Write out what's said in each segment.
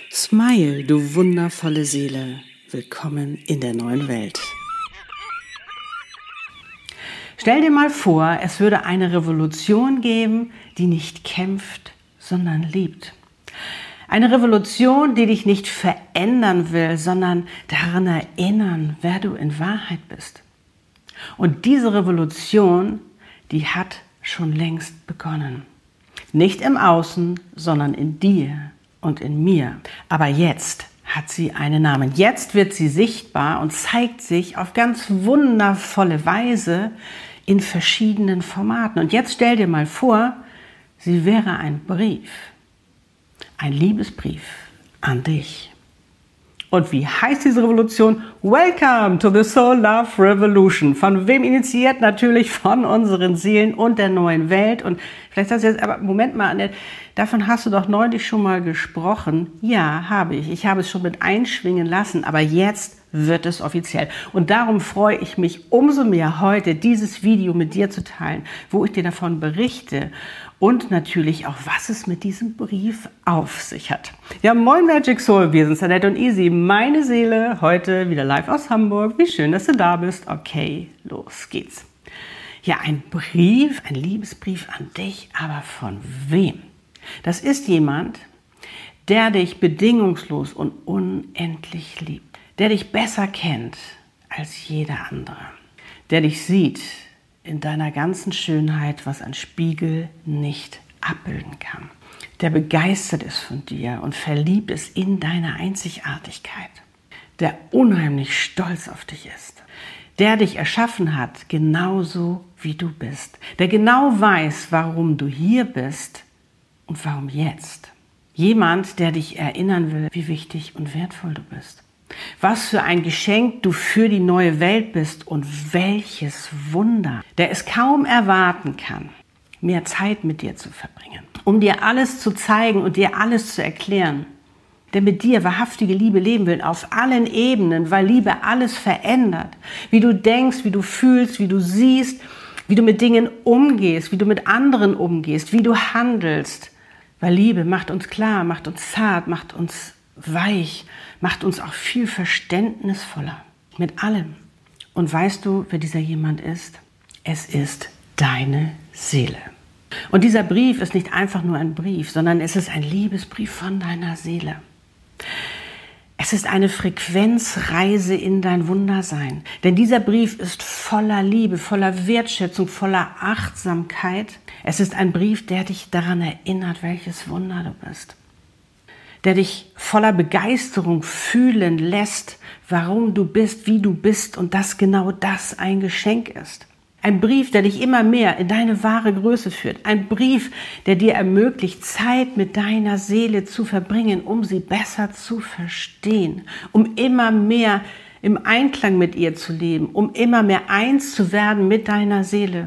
Smile, du wundervolle Seele. Willkommen in der neuen Welt. Stell dir mal vor, es würde eine Revolution geben, die nicht kämpft, sondern liebt. Eine Revolution, die dich nicht verändern will, sondern daran erinnern, wer du in Wahrheit bist. Und diese Revolution, die hat schon längst begonnen. Nicht im Außen, sondern in dir und in mir. Aber jetzt hat sie einen Namen. Jetzt wird sie sichtbar und zeigt sich auf ganz wundervolle Weise in verschiedenen Formaten. Und jetzt stell dir mal vor, sie wäre ein Brief. Ein Liebesbrief an dich. Und wie heißt diese Revolution? Welcome to the Soul Love Revolution. Von wem initiiert? Natürlich von unseren Seelen und der neuen Welt. Und vielleicht sagst du jetzt, aber Moment mal, Annette, davon hast du doch neulich schon mal gesprochen. Ja, habe ich. Ich habe es schon mit einschwingen lassen, aber jetzt wird es offiziell. Und darum freue ich mich umso mehr, heute dieses Video mit dir zu teilen, wo ich dir davon berichte und natürlich auch, was es mit diesem Brief auf sich hat. Ja, moin Magic Soul, wir sind Annette und Easy, meine Seele, heute wieder live aus Hamburg. Wie schön, dass du da bist. Okay, los geht's. Ja, ein Brief, ein Liebesbrief an dich, aber von wem? Das ist jemand, der dich bedingungslos und unendlich liebt. Der dich besser kennt als jeder andere, der dich sieht in deiner ganzen Schönheit, was ein Spiegel nicht abbilden kann, der begeistert ist von dir und verliebt ist in deine Einzigartigkeit, der unheimlich stolz auf dich ist, der dich erschaffen hat, genauso wie du bist, der genau weiß, warum du hier bist und warum jetzt. Jemand, der dich erinnern will, wie wichtig und wertvoll du bist. Was für ein Geschenk du für die neue Welt bist und welches Wunder, der es kaum erwarten kann, mehr Zeit mit dir zu verbringen, um dir alles zu zeigen und dir alles zu erklären, der mit dir wahrhaftige Liebe leben will, auf allen Ebenen, weil Liebe alles verändert, wie du denkst, wie du fühlst, wie du siehst, wie du mit Dingen umgehst, wie du mit anderen umgehst, wie du handelst, weil Liebe macht uns klar, macht uns zart, macht uns weich, macht uns auch viel verständnisvoller mit allem. Und weißt du, wer dieser jemand ist? Es ist deine Seele. Und dieser Brief ist nicht einfach nur ein Brief, sondern es ist ein Liebesbrief von deiner Seele. Es ist eine Frequenzreise in dein Wundersein. Denn dieser Brief ist voller Liebe, voller Wertschätzung, voller Achtsamkeit. Es ist ein Brief, der dich daran erinnert, welches Wunder du bist. Der dich voller Begeisterung fühlen lässt, warum du bist, wie du bist und dass genau das ein Geschenk ist. Ein Brief, der dich immer mehr in deine wahre Größe führt. Ein Brief, der dir ermöglicht, Zeit mit deiner Seele zu verbringen, um sie besser zu verstehen, um immer mehr im Einklang mit ihr zu leben, um immer mehr eins zu werden mit deiner Seele.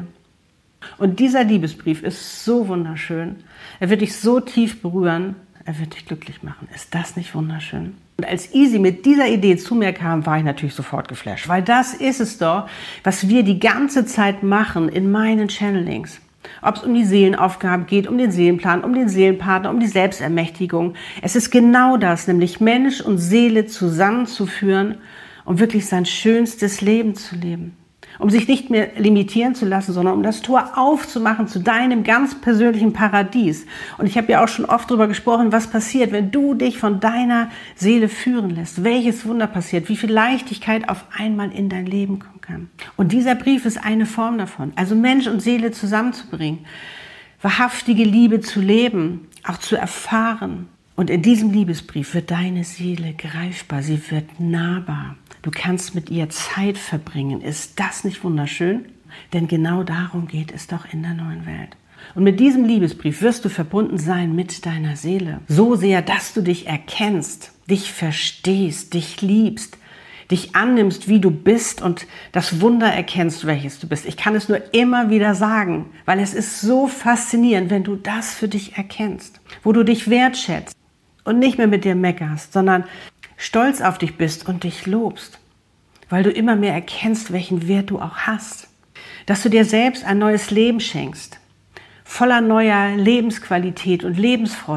Und dieser Liebesbrief ist so wunderschön. Er wird dich so tief berühren. Er wird dich glücklich machen. Ist das nicht wunderschön? Und als Easy mit dieser Idee zu mir kam, war ich natürlich sofort geflasht. Weil das ist es doch, was wir die ganze Zeit machen in meinen Channelings. Ob es um die Seelenaufgabe geht, um den Seelenplan, um den Seelenpartner, um die Selbstermächtigung. Es ist genau das, nämlich Mensch und Seele zusammenzuführen, um wirklich sein schönstes Leben zu leben. Um sich nicht mehr limitieren zu lassen, sondern um das Tor aufzumachen zu deinem ganz persönlichen Paradies. Und ich habe ja auch schon oft darüber gesprochen, was passiert, wenn du dich von deiner Seele führen lässt. Welches Wunder passiert, wie viel Leichtigkeit auf einmal in dein Leben kommen kann. Und dieser Brief ist eine Form davon. Also Mensch und Seele zusammenzubringen, wahrhaftige Liebe zu leben, auch zu erfahren. Und in diesem Liebesbrief wird deine Seele greifbar, sie wird nahbar. Du kannst mit ihr Zeit verbringen. Ist das nicht wunderschön? Denn genau darum geht es doch in der neuen Welt. Und mit diesem Liebesbrief wirst du verbunden sein mit deiner Seele. So sehr, dass du dich erkennst, dich verstehst, dich liebst, dich annimmst, wie du bist und das Wunder erkennst, welches du bist. Ich kann es nur immer wieder sagen, weil es ist so faszinierend, wenn du das für dich erkennst, wo du dich wertschätzt und nicht mehr mit dir meckerst, sondern stolz auf dich bist und dich lobst, weil du immer mehr erkennst, welchen Wert du auch hast. Dass du dir selbst ein neues Leben schenkst, voller neuer Lebensqualität und Lebensfreude.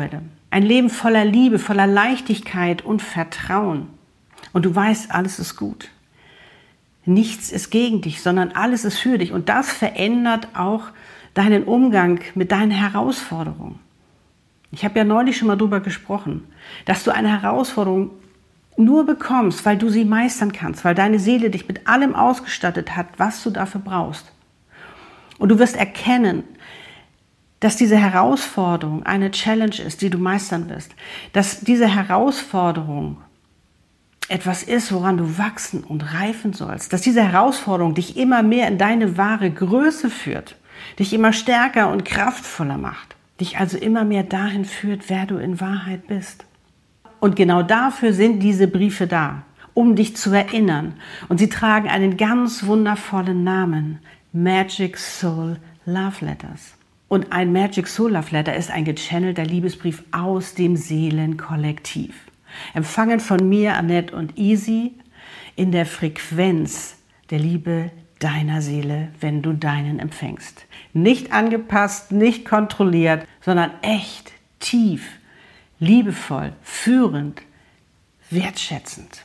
Ein Leben voller Liebe, voller Leichtigkeit und Vertrauen. Und du weißt, alles ist gut. Nichts ist gegen dich, sondern alles ist für dich. Und das verändert auch deinen Umgang mit deinen Herausforderungen. Ich habe ja neulich schon mal darüber gesprochen, dass du eine Herausforderung nur bekommst, weil du sie meistern kannst, weil deine Seele dich mit allem ausgestattet hat, was du dafür brauchst. Und du wirst erkennen, dass diese Herausforderung eine Challenge ist, die du meistern wirst. Dass diese Herausforderung etwas ist, woran du wachsen und reifen sollst. Dass diese Herausforderung dich immer mehr in deine wahre Größe führt, dich immer stärker und kraftvoller macht, dich also immer mehr dahin führt, wer du in Wahrheit bist. Und genau dafür sind diese Briefe da, um dich zu erinnern. Und sie tragen einen ganz wundervollen Namen, Magic Soul Love Letters. Und ein Magic Soul Love Letter ist ein gechannelter Liebesbrief aus dem Seelenkollektiv. Empfangen von mir, Annette und Easy, in der Frequenz der Liebe deiner Seele, wenn du deinen empfängst. Nicht angepasst, nicht kontrolliert, sondern echt, tief, liebevoll, führend, wertschätzend.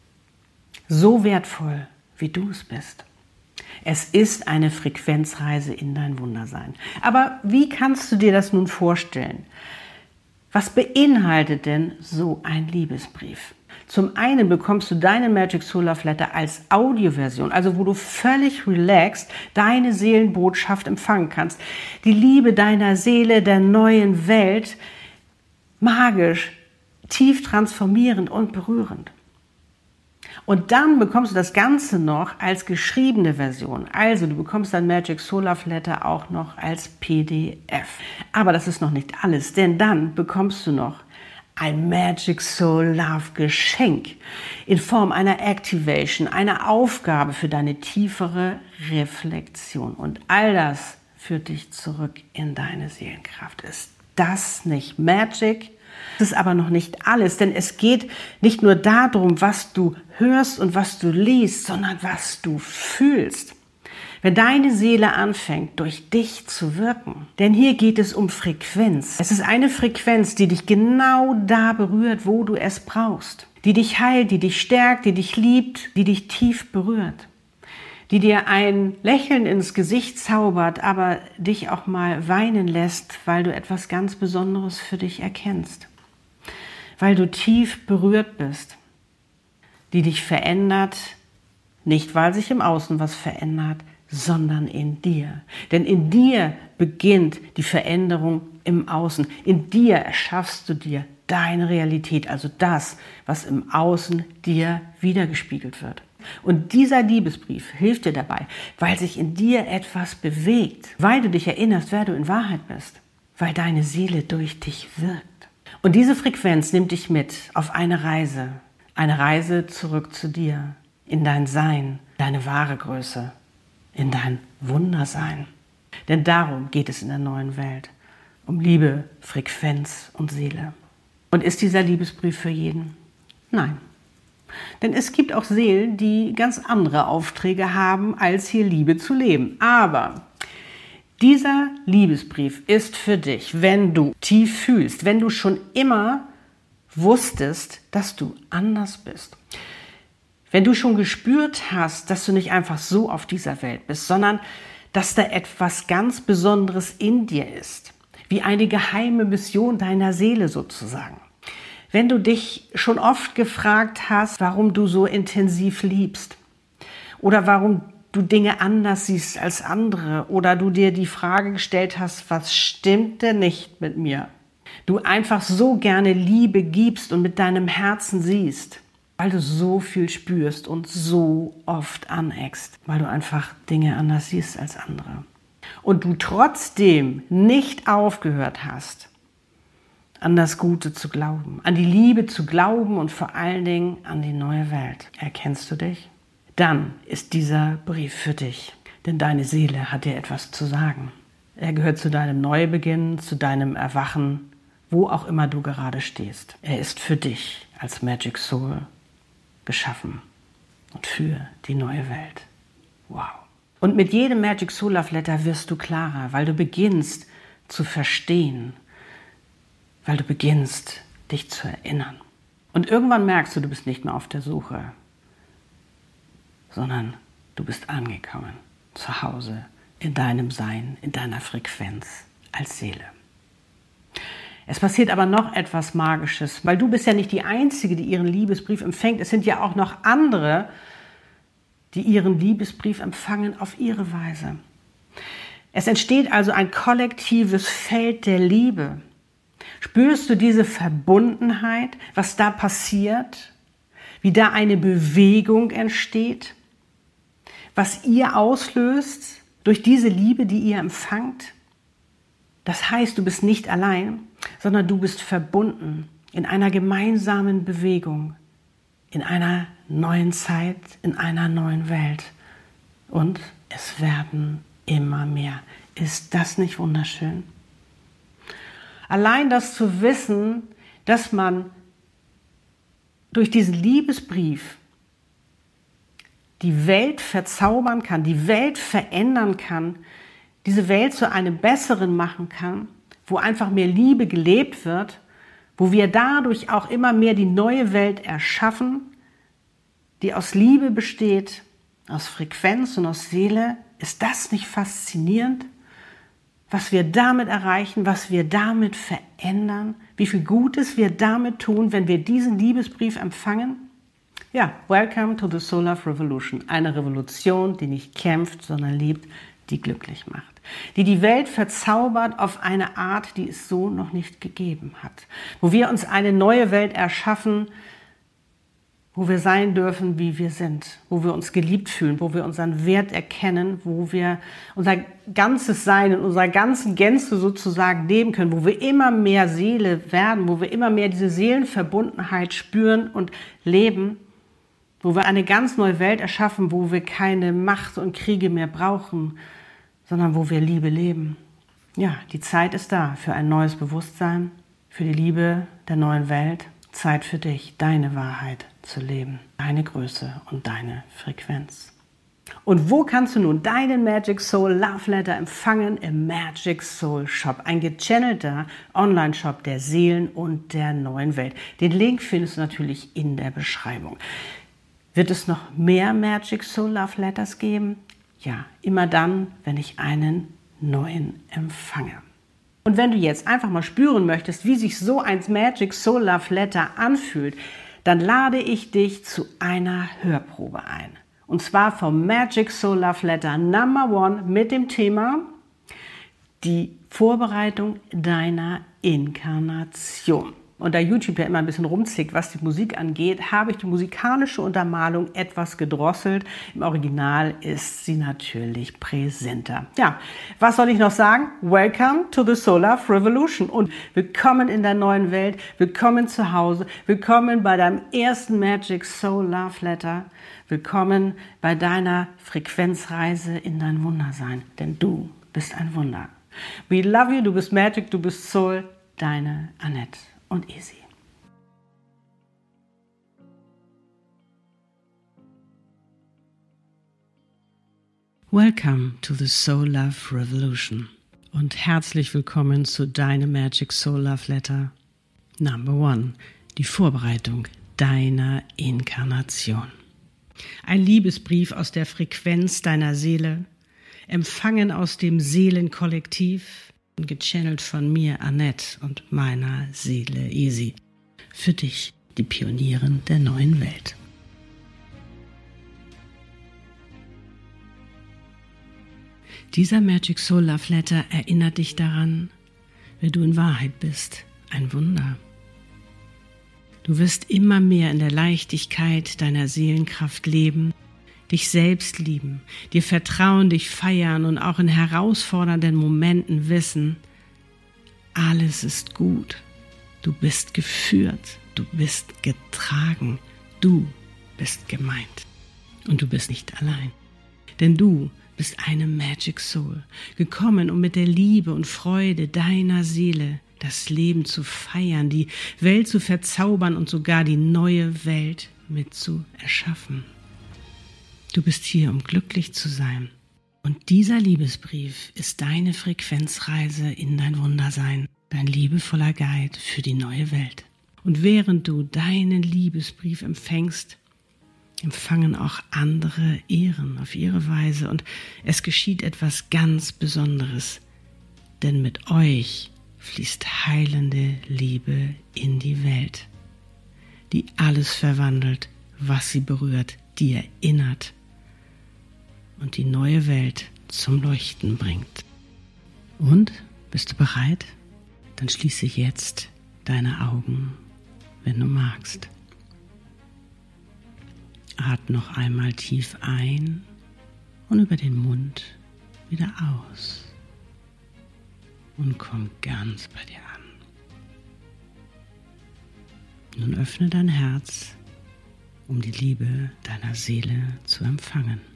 So wertvoll, wie du es bist. Es ist eine Frequenzreise in dein Wundersein. Aber wie kannst du dir das nun vorstellen? Was beinhaltet denn so ein Liebesbrief? Zum einen bekommst du deinen Magic Soul Love Letter als Audioversion, also wo du völlig relaxed deine Seelenbotschaft empfangen kannst. Die Liebe deiner Seele, der neuen Welt, magisch, tief transformierend und berührend. Und dann bekommst du das Ganze noch als geschriebene Version. Also du bekommst dein Magic Soul Love Letter auch noch als PDF. Aber das ist noch nicht alles, denn dann bekommst du noch ein Magic Soul Love Geschenk in Form einer Activation, einer Aufgabe für deine tiefere Reflexion. Und all das führt dich zurück in deine Seelenkraft. Ist das nicht Magic? Das ist aber noch nicht alles, denn es geht nicht nur darum, was du hörst und was du liest, sondern was du fühlst. Wenn deine Seele anfängt, durch dich zu wirken. Denn hier geht es um Frequenz. Es ist eine Frequenz, die dich genau da berührt, wo du es brauchst. Die dich heilt, die dich stärkt, die dich liebt, die dich tief berührt. Die dir ein Lächeln ins Gesicht zaubert, aber dich auch mal weinen lässt, weil du etwas ganz Besonderes für dich erkennst. Weil du tief berührt bist. Die dich verändert, nicht weil sich im Außen was verändert, sondern in dir. Denn in dir beginnt die Veränderung im Außen. In dir erschaffst du dir deine Realität, also das, was im Außen dir wiedergespiegelt wird. Und dieser Liebesbrief hilft dir dabei, weil sich in dir etwas bewegt, weil du dich erinnerst, wer du in Wahrheit bist, weil deine Seele durch dich wirkt. Und diese Frequenz nimmt dich mit auf eine Reise zurück zu dir, in dein Sein, deine wahre Größe, in dein Wundersein. Denn darum geht es in der neuen Welt, um Liebe, Frequenz und Seele. Und ist dieser Liebesbrief für jeden? Nein. Denn es gibt auch Seelen, die ganz andere Aufträge haben, als hier Liebe zu leben. Aber dieser Liebesbrief ist für dich, wenn du tief fühlst, wenn du schon immer wusstest, dass du anders bist. Wenn du schon gespürt hast, dass du nicht einfach so auf dieser Welt bist, sondern dass da etwas ganz Besonderes in dir ist, wie eine geheime Mission deiner Seele sozusagen. Wenn du dich schon oft gefragt hast, warum du so intensiv liebst oder warum du Dinge anders siehst als andere oder du dir die Frage gestellt hast, was stimmt denn nicht mit mir? Du einfach so gerne Liebe gibst und mit deinem Herzen siehst, weil du so viel spürst und so oft aneckst, weil du einfach Dinge anders siehst als andere. Und du trotzdem nicht aufgehört hast, an das Gute zu glauben, an die Liebe zu glauben und vor allen Dingen an die neue Welt. Erkennst du dich? Dann ist dieser Brief für dich, denn deine Seele hat dir etwas zu sagen. Er gehört zu deinem Neubeginn, zu deinem Erwachen, wo auch immer du gerade stehst. Er ist für dich als Magic Soul geschaffen und für die neue Welt. Wow. Und mit jedem Magic Soul Love Letter wirst du klarer, weil du beginnst zu verstehen, weil du beginnst, dich zu erinnern. Und irgendwann merkst du, du bist nicht mehr auf der Suche, sondern du bist angekommen, zu Hause, in deinem Sein, in deiner Frequenz als Seele. Es passiert aber noch etwas Magisches, weil du bist ja nicht die Einzige, die ihren Liebesbrief empfängt. Es sind ja auch noch andere, die ihren Liebesbrief empfangen auf ihre Weise. Es entsteht also ein kollektives Feld der Liebe. Spürst du diese Verbundenheit, was da passiert, wie da eine Bewegung entsteht, was ihr auslöst durch diese Liebe, die ihr empfangt? Das heißt, du bist nicht allein, sondern du bist verbunden in einer gemeinsamen Bewegung, in einer neuen Zeit, in einer neuen Welt. Und es werden immer mehr. Ist das nicht wunderschön? Allein das zu wissen, dass man durch diesen Liebesbrief die Welt verzaubern kann, die Welt verändern kann, diese Welt zu einem besseren machen kann, wo einfach mehr Liebe gelebt wird, wo wir dadurch auch immer mehr die neue Welt erschaffen, die aus Liebe besteht, aus Frequenz und aus Seele. Ist das nicht faszinierend, was wir damit erreichen, was wir damit verändern, wie viel Gutes wir damit tun, wenn wir diesen Liebesbrief empfangen? Ja, welcome to the Soul Love Revolution. Eine Revolution, die nicht kämpft, sondern liebt, die glücklich macht. Die die Welt verzaubert auf eine Art, die es so noch nicht gegeben hat. Wo wir uns eine neue Welt erschaffen, wo wir sein dürfen, wie wir sind. Wo wir uns geliebt fühlen, wo wir unseren Wert erkennen, wo wir unser ganzes Sein in unserer ganzen Gänze sozusagen leben können, wo wir immer mehr Seele werden, wo wir immer mehr diese Seelenverbundenheit spüren und leben, wo wir eine ganz neue Welt erschaffen, wo wir keine Macht und Kriege mehr brauchen, sondern wo wir Liebe leben. Ja, die Zeit ist da für ein neues Bewusstsein, für die Liebe der neuen Welt. Zeit für dich, deine Wahrheit zu leben, deine Größe und deine Frequenz. Und wo kannst du nun deinen Magic Soul Love Letter empfangen? Im Magic Soul Shop, ein gechannelter Online-Shop der Seelen und der neuen Welt. Den Link findest du natürlich in der Beschreibung. Wird es noch mehr Magic Soul Love Letters geben? Ja, immer dann, wenn ich einen neuen empfange. Und wenn du jetzt einfach mal spüren möchtest, wie sich so ein Magic Soul Love Letter anfühlt, dann lade ich dich zu einer Hörprobe ein. Und zwar vom Magic Soul Love Letter Number 1 mit dem Thema die Vorbereitung deiner Inkarnation. Und da YouTube ja immer ein bisschen rumzickt, was die Musik angeht, habe ich die musikalische Untermalung etwas gedrosselt. Im Original ist sie natürlich präsenter. Ja, was soll ich noch sagen? Welcome to the Soul Love Revolution und willkommen in der neuen Welt, willkommen zu Hause, willkommen bei deinem ersten Magic Soul Love Letter, willkommen bei deiner Frequenzreise in dein Wundersein, denn du bist ein Wunder. We love you, du bist Magic, du bist Soul, deine Annette und Easy. Welcome to the Soul Love Revolution und herzlich willkommen zu deinem Magic Soul Love Letter Number 1, die Vorbereitung deiner Inkarnation. Ein Liebesbrief aus der Frequenz deiner Seele, empfangen aus dem Seelenkollektiv, gechannelt von mir, Annette, und meiner Seele Easy. Für dich, die Pionierin der neuen Welt. Dieser Magic Soul Love Letter erinnert dich daran, wer du in Wahrheit bist. Ein Wunder. Du wirst immer mehr in der Leichtigkeit deiner Seelenkraft leben, dich selbst lieben, dir vertrauen, dich feiern und auch in herausfordernden Momenten wissen, alles ist gut. Du bist geführt, du bist getragen, du bist gemeint. Und du bist nicht allein, denn du bist eine Magic Soul, gekommen, um mit der Liebe und Freude deiner Seele das Leben zu feiern, die Welt zu verzaubern und sogar die neue Welt mit zu erschaffen. Du bist hier, um glücklich zu sein. Und dieser Liebesbrief ist deine Frequenzreise in dein Wundersein. dein liebevoller Guide für die neue Welt. Und während du deinen Liebesbrief empfängst, empfangen auch andere Ehren auf ihre Weise und es geschieht etwas ganz Besonderes, denn mit euch fließt heilende Liebe in die Welt, die alles verwandelt, was sie berührt, die erinnert und die neue Welt zum Leuchten bringt. Und, bist du bereit? Dann schließe jetzt deine Augen, wenn du magst. Atme noch einmal tief ein und über den Mund wieder aus. Und komm ganz bei dir an. Nun öffne dein Herz, um die Liebe deiner Seele zu empfangen.